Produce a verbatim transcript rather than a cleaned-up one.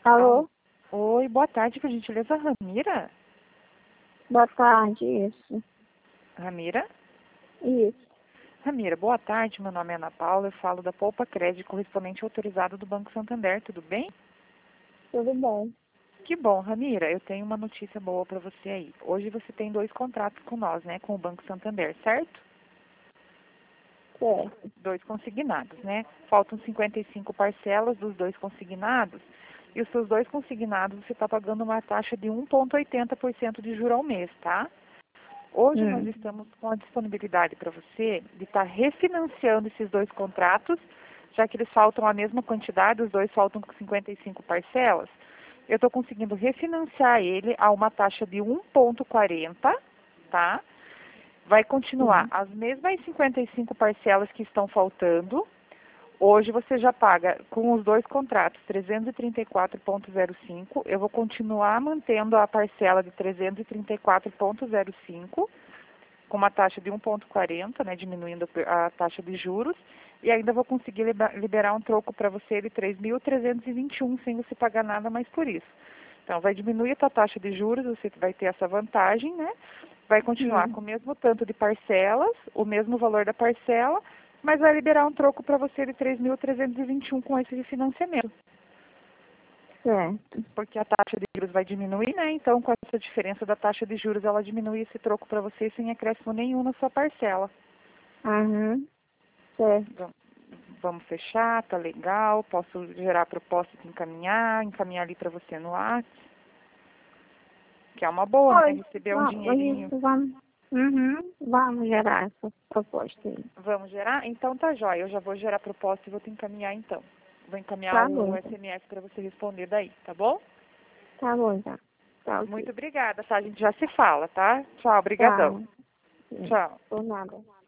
Alô? Oi, boa tarde, por gentileza, Ramira? Boa tarde, isso. Ramira? Isso, Ramira, boa tarde, meu nome é Ana Paula, eu falo da Poupa Crédito, correspondente autorizado do Banco Santander, tudo bem? tudo bem. Que bom, Ramira, eu tenho uma notícia boa para você aí. Hoje você tem dois contratos com nós, né, com o Banco Santander, certo? Certo. Dois consignados, né? Faltam cinquenta e cinco parcelas dos dois consignados, e os seus dois consignados você está pagando uma taxa de um vírgula oitenta por cento de juro ao mês, tá? Hoje nós Hum. estamos com a disponibilidade para você de estar refinanciando esses dois contratos, já que eles faltam a mesma quantidade, os dois faltam com cinquenta e cinco parcelas. Eu estou conseguindo refinanciar ele a uma taxa de um vírgula quarenta, tá? Vai continuar Sim. as mesmas cinquenta e cinco parcelas que estão faltando. Hoje você já paga com os dois contratos trezentos e trinta e quatro vírgula zero cinco. Eu vou continuar mantendo a parcela de trezentos e trinta e quatro vírgula zero cinco com uma taxa de um vírgula quarenta, né, diminuindo a taxa de juros, e ainda vou conseguir liberar um troco para você de três mil trezentos e vinte e um sem você pagar nada mais por isso. Então, vai diminuir a tua taxa de juros, você vai ter essa vantagem, né? Vai continuar Hum. com o mesmo tanto de parcelas, o mesmo valor da parcela, mas vai liberar um troco para você de três mil trezentos e vinte e um com esse refinanciamento. Certo. Porque a taxa de juros vai diminuir, né? Então, com essa diferença da taxa de juros, ela diminui esse troco para você sem acréscimo nenhum na sua parcela. Uhum. Certo. Então, vamos fechar, tá legal. Posso gerar a proposta de encaminhar, encaminhar ali para você no WhatsApp. Que é uma boa, né? Oi. Receber um Vamos, dinheirinho. isso, vamos. Uhum. Vamos gerar essa proposta aí. Vamos gerar? Então tá jóia. Eu já vou gerar a proposta e vou te encaminhar então. Vou encaminhar Tá bom, o então. S M S para você responder daí, tá bom? Tá bom, então. Tá ok. Muito obrigada, tá? A gente já se fala, tá? Tchau, Tá. brigadão. Sim. Tchau. Por nada.